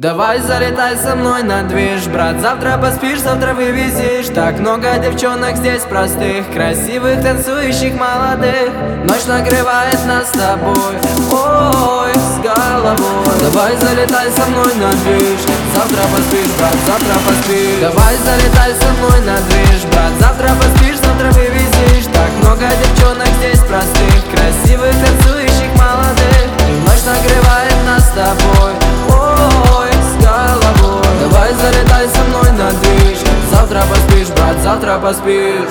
Давай залетай со мной на движ, брат. Завтра поспишь, завтра вывезешь. Так много девчонок здесь простых, красивых, танцующих, молодых. Ночь нагревает нас с тобой, ой, с головой. Давай залетай со мной на движ. Завтра поспишь, брат, завтра поспишь. Давай залетай со мной на движ, брат. Завтра поспишь, завтра вывезешь. Так много девчонок здесь простых, красивых, танцующих, молодых. И ночь нагревает нас с тобой, ой, с головой. Давай залетай со мной на движ. Завтра поспишь, брат, завтра поспишь.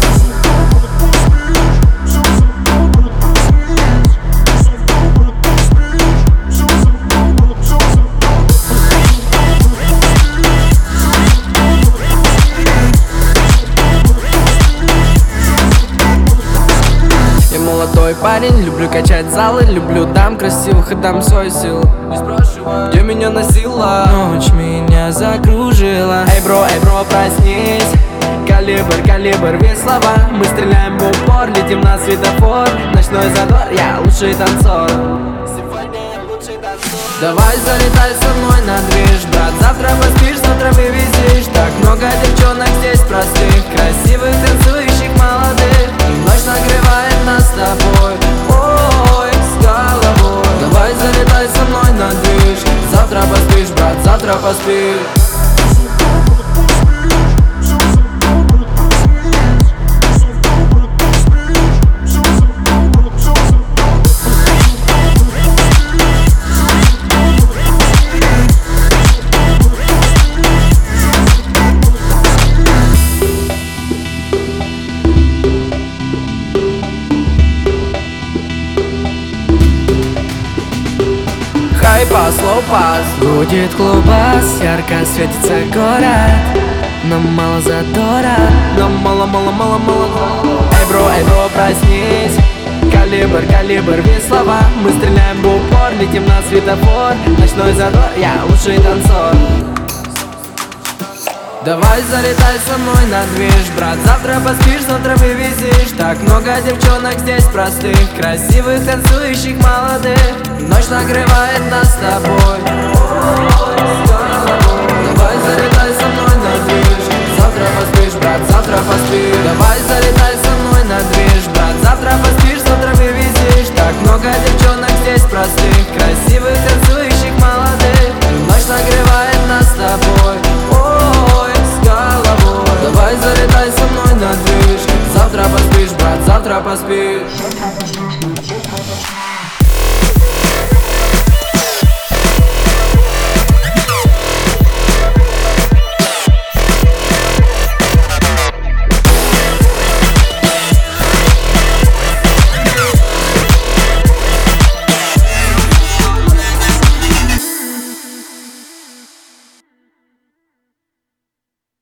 Молодой парень, люблю качать залы, люблю дам красивых и дам свою силу. Не спрашивай, где меня носила, ночь меня закружила. Эй, бро, проснись. Калибр, калибр, весь слова. Мы стреляем в упор, летим на светофор. Ночной задор, я лучший танцор. Сегодня я лучший танцор. Давай залетай со мной на движ, брат. Завтра поспишь, завтра вывезешь. Так много девчонок здесь простых, красивых, танцующих, молодых. И ночь нагревает нас с тобой, ой, с головой. Давай залетай со мной на движ. Завтра поспишь, брат, завтра поспишь. Хайпас, лоу-пас, будет клубас, ярко светится город. Нам мало задора, нам мало. Эй, бро, проснись. Калибр, калибр, весь слова. Мы стреляем в упор, летим на светофор. Ночной задор, я лучший танцор. Давай залетай со мной на движ, брат. Завтра поспишь, завтра вывезешь. Так много девчонок здесь простых, красивых, танцующих, молодых. Ночь нагревает нас с тобой,